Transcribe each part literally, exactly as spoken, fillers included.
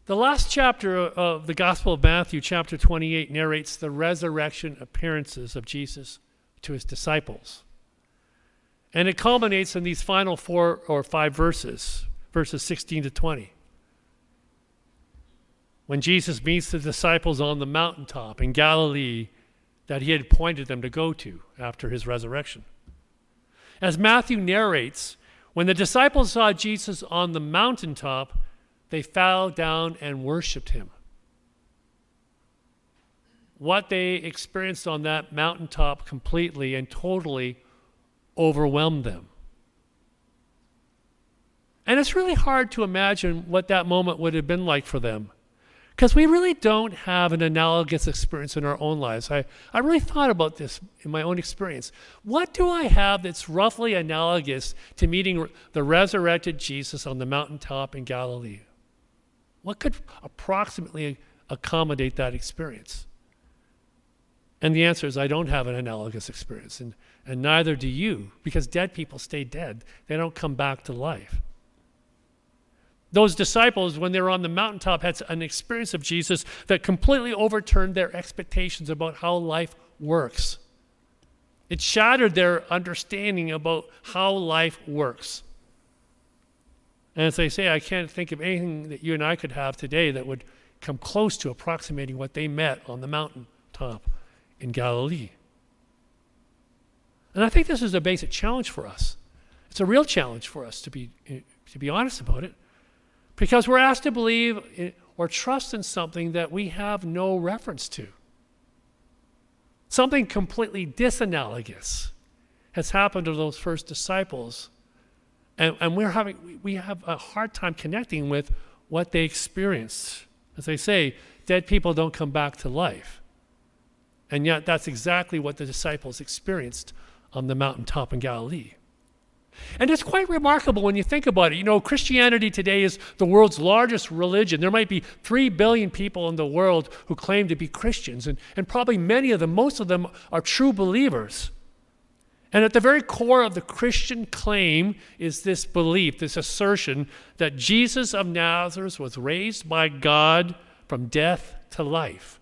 The last chapter of the Gospel of Matthew, chapter twenty-eight, narrates the resurrection appearances of Jesus to his disciples. And it culminates in these final four or five verses, verses sixteen to twenty. When Jesus meets the disciples on the mountaintop in Galilee that he had pointed them to go to after his resurrection. As Matthew narrates, when the disciples saw Jesus on the mountaintop, they fell down and worshiped him. What they experienced on that mountaintop completely and totally overwhelmed them. And it's really hard to imagine what that moment would have been like for them, because we really don't have an analogous experience in our own lives. I, I really thought about this in my own experience. What do I have that's roughly analogous to meeting the resurrected Jesus on the mountaintop in Galilee? What could approximately accommodate that experience? And the answer is, I don't have an analogous experience, and, and neither do you, because dead people stay dead. They don't come back to life. Those disciples, when they were on the mountaintop, had an experience of Jesus that completely overturned their expectations about how life works. It shattered their understanding about how life works. And as I say, I can't think of anything that you and I could have today that would come close to approximating what they met on the mountaintop in Galilee. And I think this is a basic challenge for us. It's a real challenge for us, to be, to be honest about it. Because we're asked to believe in, or trust in something that we have no reference to. Something completely disanalogous has happened to those first disciples. And, and we're having, we have a hard time connecting with what they experienced. As I say, dead people don't come back to life. And yet that's exactly what the disciples experienced on the mountaintop in Galilee. And it's quite remarkable when you think about it. You know, Christianity today is the world's largest religion. There might be three billion people in the world who claim to be Christians, and, and probably many of them, most of them, are true believers. And at the very core of the Christian claim is this belief, this assertion that Jesus of Nazareth was raised by God from death to life.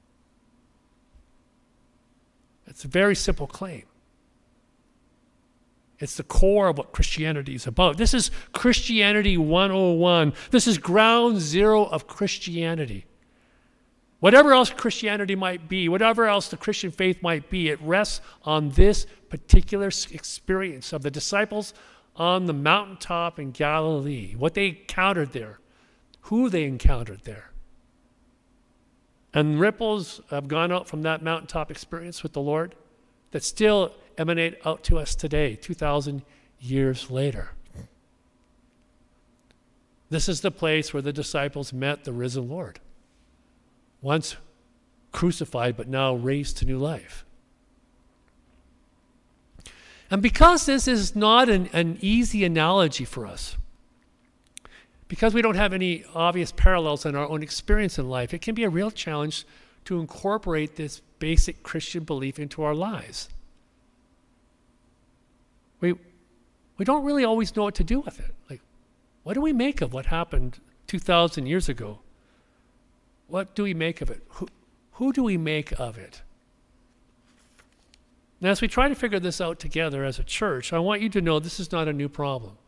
It's a very simple claim. It's the core of what Christianity is about. This is Christianity one oh one. This is ground zero of Christianity. Whatever else Christianity might be, whatever else the Christian faith might be, it rests on this particular experience of the disciples on the mountaintop in Galilee, what they encountered there, who they encountered there. And ripples have gone out from that mountaintop experience with the Lord that still emanate out to us today, two thousand years later. This is the place where the disciples met the risen Lord, once crucified but now raised to new life. And because this is not an, an easy analogy for us, because we don't have any obvious parallels in our own experience in life, it can be a real challenge to incorporate this basic Christian belief into our lives. We, we don't really always know what to do with it. Like, what do we make of what happened two thousand years ago? What do we make of it? Who, who do we make of it? Now, as we try to figure this out together as a church, I want you to know this is not a new problem.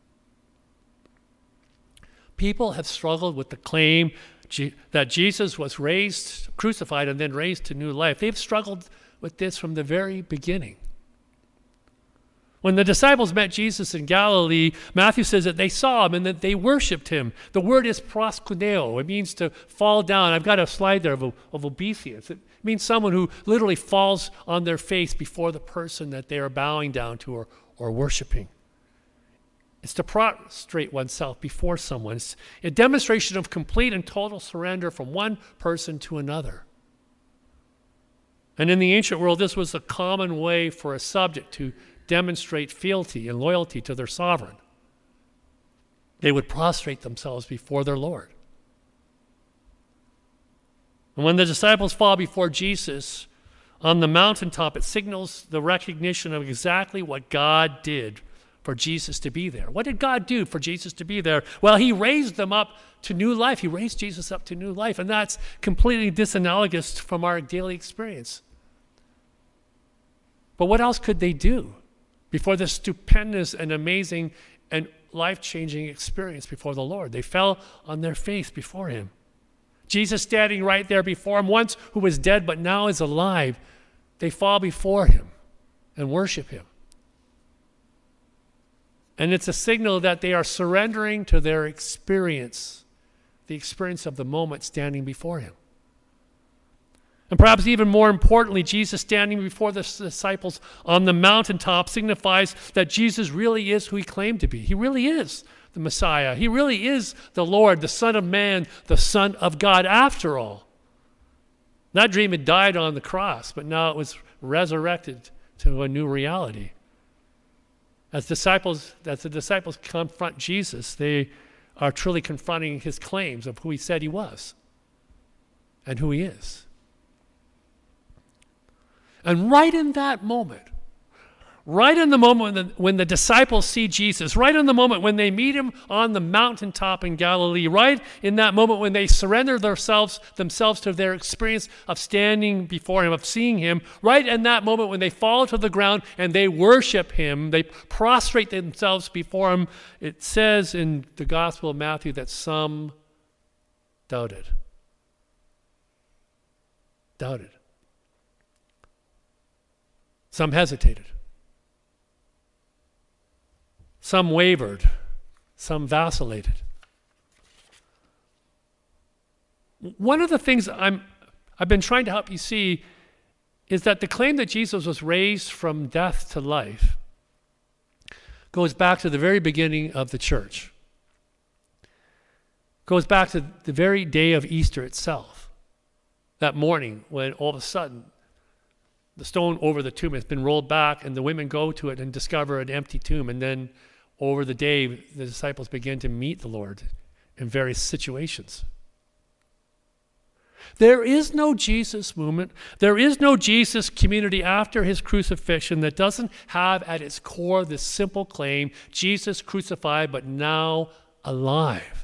People have struggled with the claim that Jesus was raised, crucified, and then raised to new life. They've struggled with this from the very beginning. When the disciples met Jesus in Galilee, Matthew says that they saw him and that they worshiped him. The word is proskuneo. It means to fall down. I've got a slide there of, of obeisance. It means someone who literally falls on their face before the person that they are bowing down to or, or worshiping. It's to prostrate oneself before someone. It's a demonstration of complete and total surrender from one person to another. And in the ancient world, this was a common way for a subject to demonstrate fealty and loyalty to their sovereign. They would prostrate themselves before their Lord. And when the disciples fall before Jesus on the mountaintop, it signals the recognition of exactly what God did for Jesus to be there. What did God do for Jesus to be there? Well, he raised them up to new life. He raised Jesus up to new life, and that's completely disanalogous from our daily experience. But what else could they do before this stupendous and amazing and life-changing experience before the Lord? They fell on their face before him. Jesus standing right there before him, once who was dead but now is alive. They fall before him and worship him. And it's a signal that they are surrendering to their experience, the experience of the moment standing before him. And perhaps even more importantly, Jesus standing before the disciples on the mountaintop signifies that Jesus really is who he claimed to be. He really is the Messiah. He really is the Lord, the Son of Man, the Son of God after all. That dream had died on the cross, but now it was resurrected to a new reality. As disciples, as the disciples confront Jesus, they are truly confronting his claims of who he said he was and who he is. And right in that moment, right in the moment when the, when the disciples see Jesus, right in the moment when they meet him on the mountaintop in Galilee, right in that moment when they surrender themselves, themselves to their experience of standing before him, of seeing him, right in that moment when they fall to the ground and they worship him, they prostrate themselves before him, it says in the Gospel of Matthew that some doubted. Doubted. Some hesitated. Some wavered. Some vacillated. One of the things I'm, I've been trying to help you see is that the claim that Jesus was raised from death to life goes back to the very beginning of the church. Goes back to the very day of Easter itself. That morning when all of a sudden the stone over the tomb has been rolled back and the women go to it and discover an empty tomb. And then over the day, the disciples begin to meet the Lord in various situations. There is no Jesus movement. There is no Jesus community after his crucifixion that doesn't have at its core this simple claim, Jesus crucified but now alive.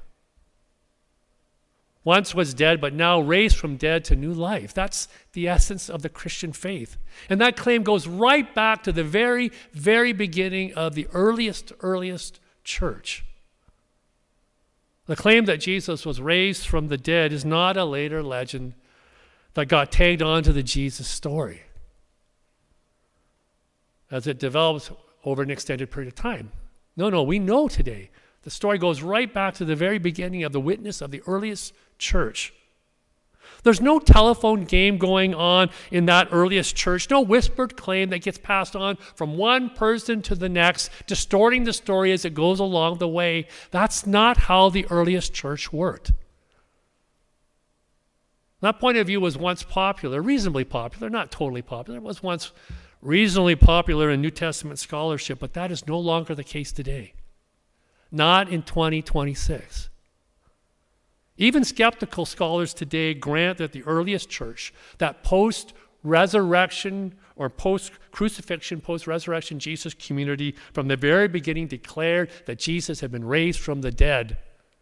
Once was dead, but now raised from dead to new life. That's the essence of the Christian faith. And that claim goes right back to the very, very beginning of the earliest, earliest church. The claim that Jesus was raised from the dead is not a later legend that got tagged onto the Jesus story as it develops over an extended period of time. No, no, we know today. The story goes right back to the very beginning of the witness of the earliest church. There's no telephone game going on in that earliest church, no whispered claim that gets passed on from one person to the next, distorting the story as it goes along the way. That's not how the earliest church worked. That point of view was once popular, reasonably popular, not totally popular. It was once reasonably popular in New Testament scholarship, but that is no longer the case today. Not in twenty twenty-six. Even skeptical scholars today grant that the earliest church, that post-resurrection or post-crucifixion, post-resurrection Jesus community from the very beginning declared that Jesus had been raised from the dead.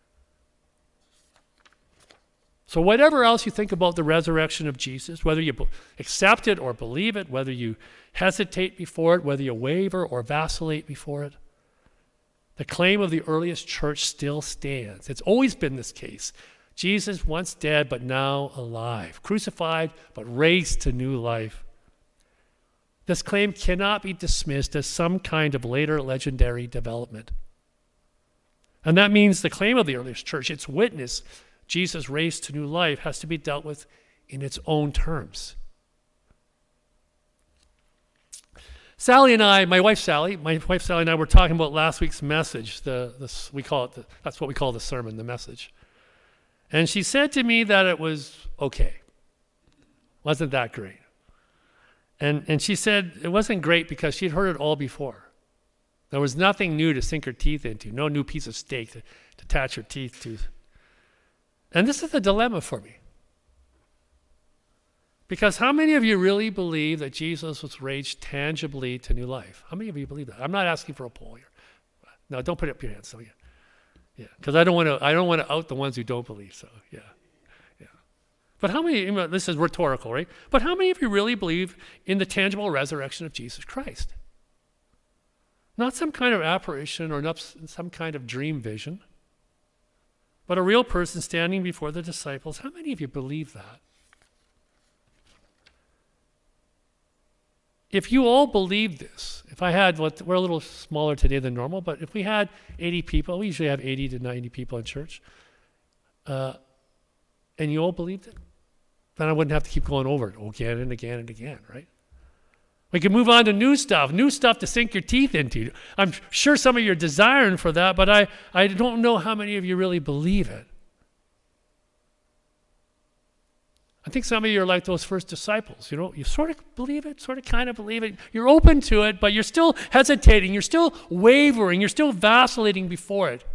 So whatever else you think about the resurrection of Jesus, whether you accept it or believe it, whether you hesitate before it, whether you waver or vacillate before it, the claim of the earliest church still stands. It's always been this case. Jesus once dead, but now alive. Crucified, but raised to new life. This claim cannot be dismissed as some kind of later legendary development. And that means the claim of the earliest church, its witness, Jesus raised to new life, has to be dealt with in its own terms. Sally and I, my wife Sally, my wife Sally and I were talking about last week's message. The, the we call it the, that's what we call the sermon, the message. And she said to me that it was okay. Wasn't that great? And and she said it wasn't great because she'd heard it all before. There was nothing new to sink her teeth into, no new piece of steak to, to attach her teeth to. And this is a dilemma for me. Because how many of you really believe that Jesus was raised tangibly to new life? How many of you believe that? I'm not asking for a poll here. No, don't put up your hands. So yeah, yeah, because I don't want to. I don't want to out the ones who don't believe. So yeah, yeah. But how many? You know, this is rhetorical, right? But how many of you really believe in the tangible resurrection of Jesus Christ? Not some kind of apparition or not some kind of dream vision, but a real person standing before the disciples. How many of you believe that? If you all believe this, if I had, what we're a little smaller today than normal, but if we had eighty people, we usually have eighty to ninety people in church, uh, and you all believed it, then I wouldn't have to keep going over it again and again and again, right? We can move on to new stuff, new stuff to sink your teeth into. I'm sure some of you are desiring for that, but I, I don't know how many of you really believe it. I think some of you are like those first disciples. You know, you sort of believe it, sort of kind of believe it. You're open to it, but you're still hesitating. You're still wavering. You're still vacillating before it.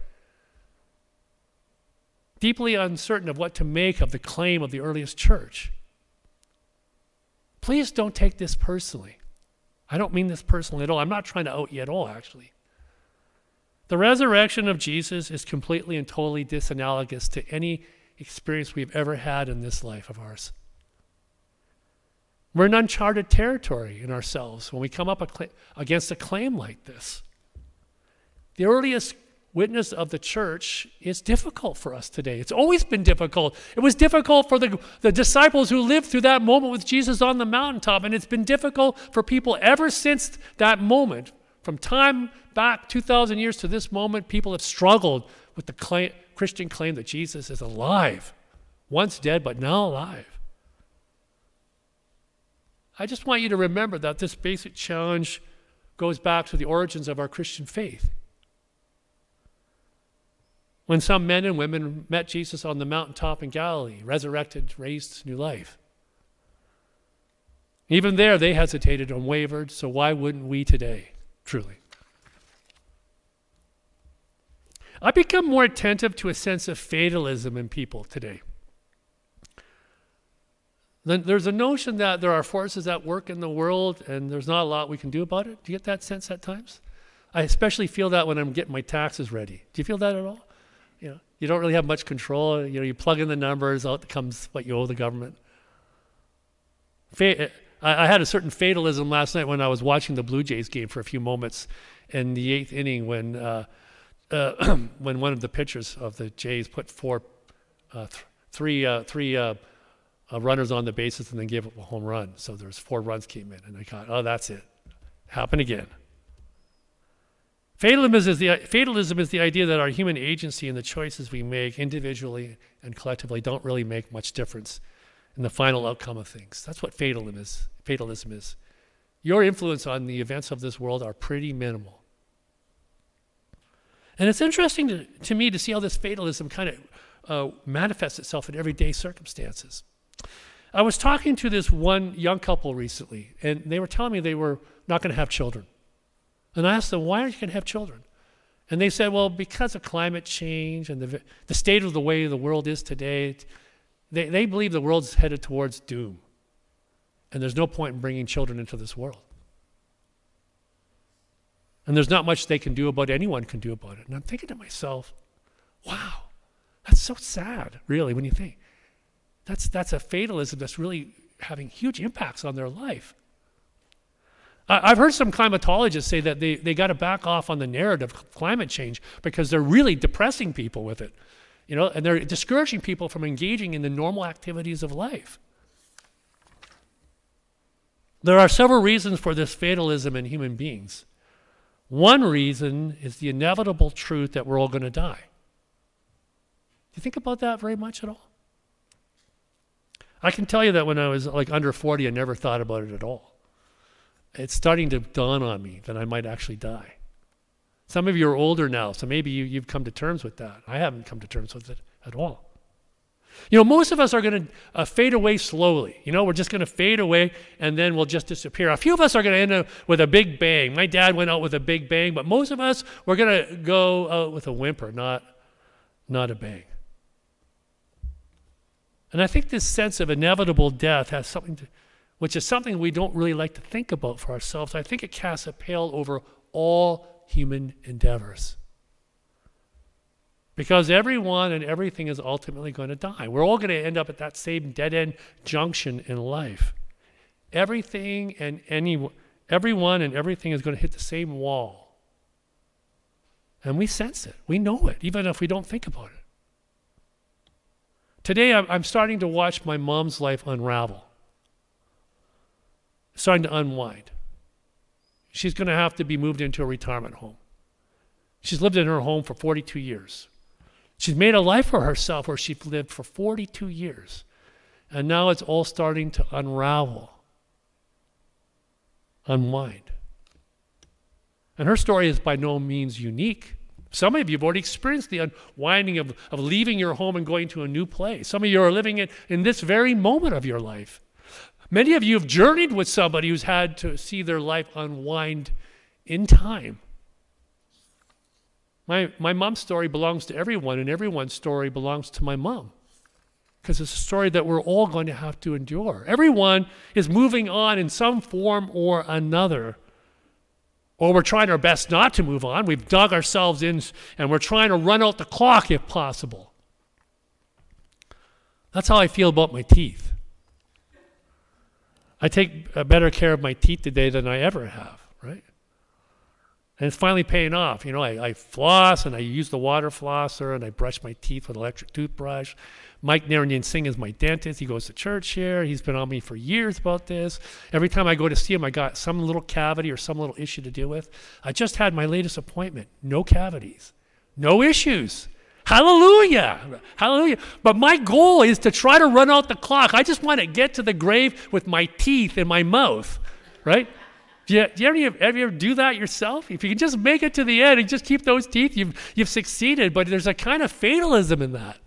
Deeply uncertain of what to make of the claim of the earliest church. Please don't take this personally. I don't mean this personally at all. I'm not trying to out you at all, actually. The resurrection of Jesus is completely and totally disanalogous to any experience we've ever had in this life of ours. We're in uncharted territory in ourselves when we come up against a claim like this. The earliest witness of the church is difficult for us today. It's always been difficult. It was difficult for the, the disciples who lived through that moment with Jesus on the mountaintop, and it's been difficult for people ever since that moment. From time back two thousand years to this moment, people have struggled with the claim, Christian claim that Jesus is alive, once dead but now alive. I just want you to remember that this basic challenge goes back to the origins of our Christian faith. When some men and women met Jesus on the mountaintop in Galilee, resurrected, raised to new life. Even there, they hesitated and wavered, so why wouldn't we today, truly? I've become more attentive to a sense of fatalism in people today. There's a notion that there are forces at work in the world and there's not a lot we can do about it. Do you get that sense at times? I especially feel that when I'm getting my taxes ready. Do you feel that at all? You know, you don't really have much control. You know, you plug in the numbers, out comes what you owe the government. Fa- I, I had a certain fatalism last night when I was watching the Blue Jays game for a few moments in the eighth inning when uh, uh, when one of the pitchers of the Jays put four, uh, th- three, uh, three uh, uh, runners on the bases and then gave up a home run. So there's four runs came in, and I thought, oh, that's it. Happened again. Fatalism is, the, fatalism is the idea that our human agency and the choices we make individually and collectively don't really make much difference in the final outcome of things. That's what fatalism is. Fatalism is. Your influence on the events of this world are pretty minimal. And it's interesting to, to me to see how this fatalism kind of uh, manifests itself in everyday circumstances. I was talking to this one young couple recently, and they were telling me they were not going to have children. And I asked them, why aren't you going to have children? And they said, well, because of climate change and the, the state of the way the world is today, they, they believe the world's headed towards doom. And there's no point in bringing children into this world. And there's not much they can do about it, anyone can do about it. And I'm thinking to myself, wow, that's so sad, really, when you think. That's, that's a fatalism that's really having huge impacts on their life. I've heard some climatologists say that they, they got to back off on the narrative of climate change because they're really depressing people with it, you know, and they're discouraging people from engaging in the normal activities of life. There are several reasons for this fatalism in human beings. One reason is the inevitable truth that we're all going to die. Do you think about that very much at all? I can tell you that when I was like under forty, I never thought about it at all. It's starting to dawn on me that I might actually die. Some of you are older now, so maybe you, you've come to terms with that. I haven't come to terms with it at all. You know, most of us are going to uh, fade away slowly. You know, we're just going to fade away and then we'll just disappear. A few of us are going to end up with a big bang. My dad went out with a big bang, but most of us, we're going to go out with a whimper, not, not a bang. And I think this sense of inevitable death has something to which is something we don't really like to think about for ourselves. I think it casts a pale over all human endeavors. Because everyone and everything is ultimately going to die. We're all going to end up at that same dead-end junction in life. Everything and any, everyone and everything is going to hit the same wall. And we sense it. We know it, even if we don't think about it. Today, I'm, I'm starting to watch my mom's life unravel. Starting to unwind. She's going to have to be moved into a retirement home. She's lived in her home for forty-two years. She's made a life for herself where she's lived for forty-two years. And now it's all starting to unravel, unwind. And her story is by no means unique. Some of you have already experienced the unwinding of, of leaving your home and going to a new place. Some of you are living it in this very moment of your life. Many of you have journeyed with somebody who's had to see their life unwind in time. My, my mom's story belongs to everyone, and everyone's story belongs to my mom. Because it's a story that we're all going to have to endure. Everyone is moving on in some form or another. Or we're trying our best not to move on. We've dug ourselves in, and we're trying to run out the clock if possible. That's how I feel about my teeth. I take better care of my teeth today than I ever have, right? And it's finally paying off. You know, I, I floss, and I use the water flosser, and I brush my teeth with an electric toothbrush. Mike Narayan Singh is my dentist. He goes to church here. He's been on me for years about this. Every time I go to see him, I got some little cavity or some little issue to deal with. I just had my latest appointment. No cavities. No issues. Hallelujah. Hallelujah. But my goal is to try to run out the clock. I just want to get to the grave with my teeth in my mouth, right? Do you, do you ever, ever, ever do that yourself? If you can just make it to the end and just keep those teeth, you've, you've succeeded. But there's a kind of fatalism in that.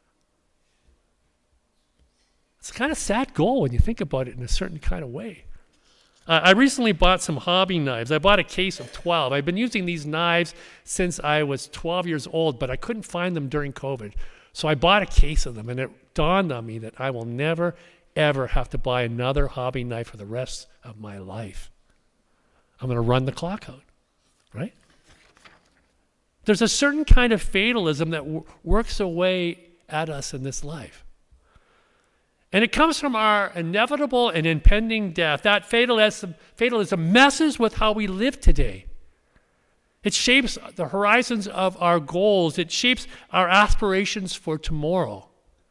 It's a kind of sad goal when you think about it in a certain kind of way. Uh, I recently bought some hobby knives. I bought a case of twelve. I've been using these knives since I was twelve years old, but I couldn't find them during COVID. So I bought a case of them, and it dawned on me that I will never, ever have to buy another hobby knife for the rest of my life. I'm going to run the clock out, right? There's a certain kind of fatalism that w- works away at us in this life. And it comes from our inevitable and impending death. That fatalism, fatalism messes with how we live today. It shapes the horizons of our goals. It shapes our aspirations for tomorrow.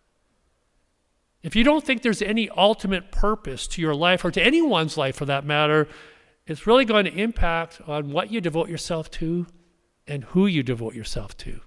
If you don't think there's any ultimate purpose to your life, or to anyone's life for that matter, it's really going to impact on what you devote yourself to and who you devote yourself to.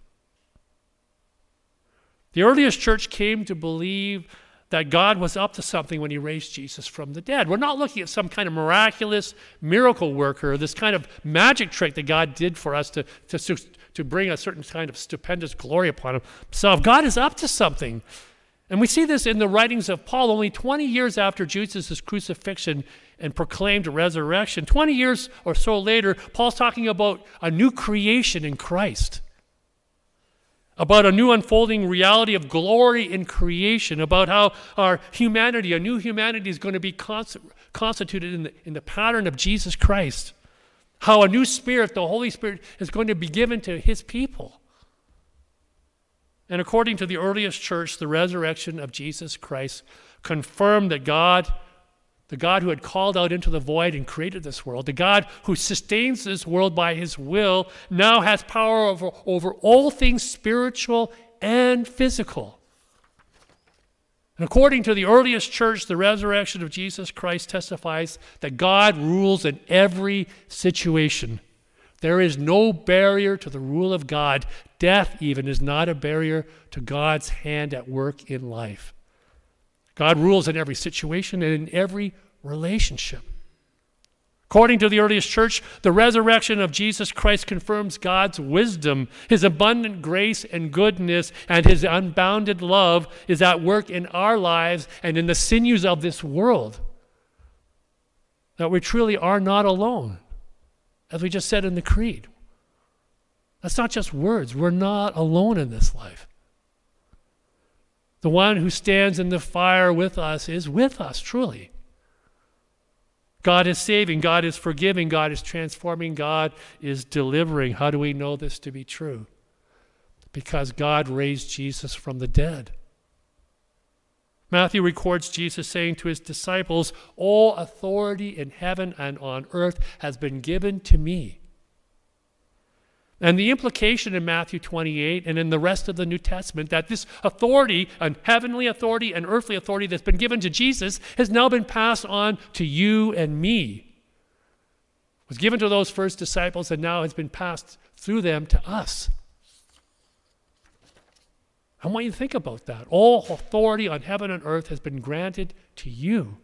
The earliest church came to believe that God was up to something when he raised Jesus from the dead. We're not looking at some kind of miraculous miracle worker, this kind of magic trick that God did for us to, to, to bring a certain kind of stupendous glory upon himself. God is up to something. And we see this in the writings of Paul only twenty years after Jesus' crucifixion and proclaimed resurrection. twenty years or so later, Paul's talking about a new creation in Christ. About a new unfolding reality of glory in creation, about how our humanity, a new humanity is going to be const- constituted in the, in the pattern of Jesus Christ. How a new spirit, the Holy Spirit, is going to be given to his people. And according to the earliest church, the resurrection of Jesus Christ confirmed that God, the God who had called out into the void and created this world, the God who sustains this world by his will, now has power over, over all things spiritual and physical. And according to the earliest church, the resurrection of Jesus Christ testifies that God rules in every situation. There is no barrier to the rule of God. Death even is not a barrier to God's hand at work in life. God rules in every situation and in every relationship. According to the earliest church, the resurrection of Jesus Christ confirms God's wisdom, his abundant grace and goodness, and his unbounded love is at work in our lives and in the sinews of this world. That we truly are not alone, as we just said in the creed. That's not just words. We're not alone in this life. The one who stands in the fire with us is with us, truly. God is saving. God is forgiving. God is transforming. God is delivering. How do we know this to be true? because God raised Jesus from the dead. Matthew records Jesus saying to his disciples, "All authority in heaven and on earth has been given to me." And the implication in Matthew twenty-eight and in the rest of the New Testament that this authority, and heavenly authority and earthly authority that's been given to Jesus, has now been passed on to you and me. It was given to those first disciples and now has been passed through them to us. I want you to think about that. All authority on heaven and earth has been granted to you.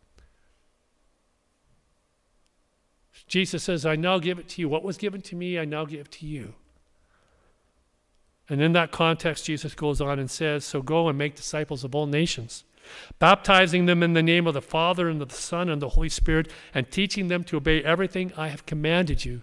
Jesus says, "I now give it to you. What was given to me, I now give to you." And in that context, Jesus goes on and says, "So go and make disciples of all nations, baptizing them in the name of the Father and of the Son and the Holy Spirit, and teaching them to obey everything I have commanded you."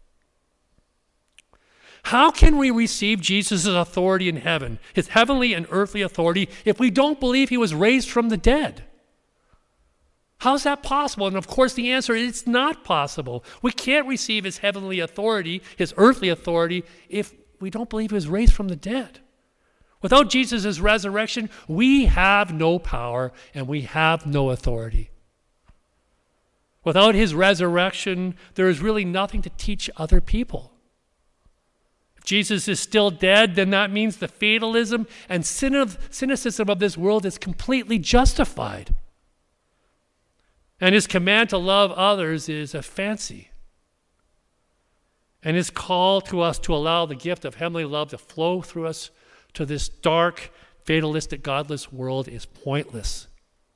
How can we receive Jesus' authority in heaven, his heavenly and earthly authority, if we don't believe he was raised from the dead? How's that possible? And of course the answer is it's not possible. We can't receive his heavenly authority, his earthly authority, if we don't believe he was raised from the dead. Without Jesus' resurrection, we have no power and we have no authority. Without his resurrection, there is really nothing to teach other people. If Jesus is still dead, then that means the fatalism and cynicism of this world is completely justified. And his command to love others is a fancy. And his call to us to allow the gift of heavenly love to flow through us to this dark, fatalistic, godless world is pointless.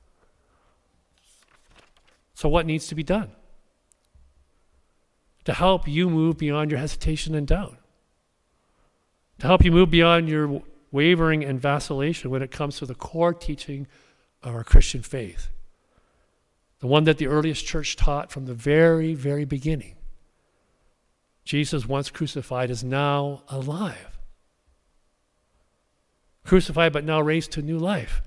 So what needs to be done to help you move beyond your hesitation and doubt? To help you move beyond your wavering and vacillation when it comes to the core teaching of our Christian faith? The one that the earliest church taught from the very, very beginning. Jesus, once crucified, is now alive. Crucified but now raised to new life.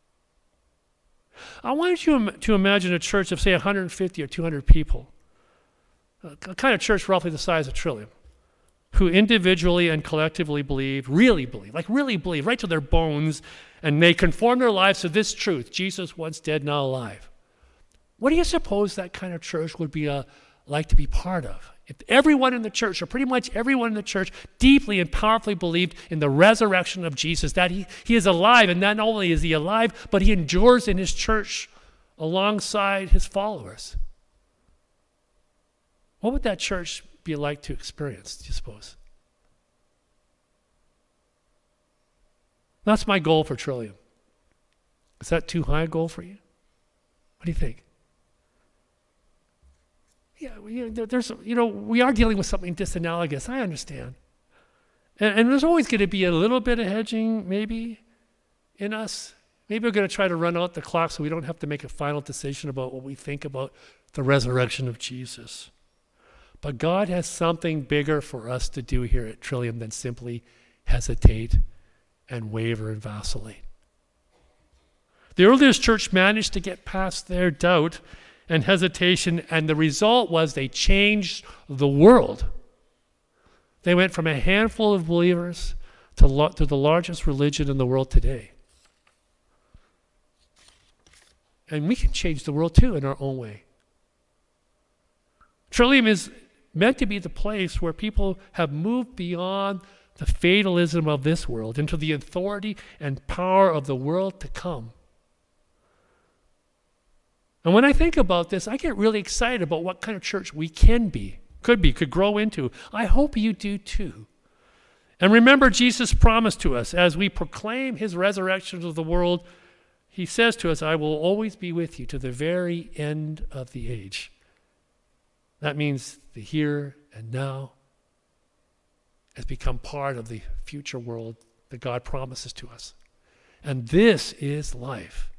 I want you to imagine a church of, say, one hundred fifty or two hundred people. A kind of church roughly the size of Trillium, who individually and collectively believe, really believe, like really believe, right to their bones, and they conform their lives to this truth: Jesus, once dead, now alive. What do you suppose that kind of church would be uh, like to be part of? If everyone in the church, or pretty much everyone in the church, deeply and powerfully believed in the resurrection of Jesus, that he, he is alive, and not only is he alive, but he endures in his church alongside his followers. What would that church be like to experience, do you suppose? That's my goal for Trillium. Is that too high a goal for you? What do you think? Yeah, you know, there's, you know, we are dealing with something disanalogous. I understand. And, and there's always going to be a little bit of hedging, maybe, in us. Maybe we're going to try to run out the clock so we don't have to make a final decision about what we think about the resurrection of Jesus. But God has something bigger for us to do here at Trillium than simply hesitate and waver and vacillate. The earliest church managed to get past their doubt and hesitation, and the result was they changed the world. They went from a handful of believers to, lo- to the largest religion in the world today. And we can change the world too in our own way. Trillium is meant to be the place where people have moved beyond the fatalism of this world into the authority and power of the world to come. And when I think about this, I get really excited about what kind of church we can be, could be, could grow into. I hope you do too. And remember Jesus' promise to us as we proclaim his resurrection to the world. He says to us, "I will always be with you to the very end of the age." That means the here and now has become part of the future world that God promises to us. And this is life.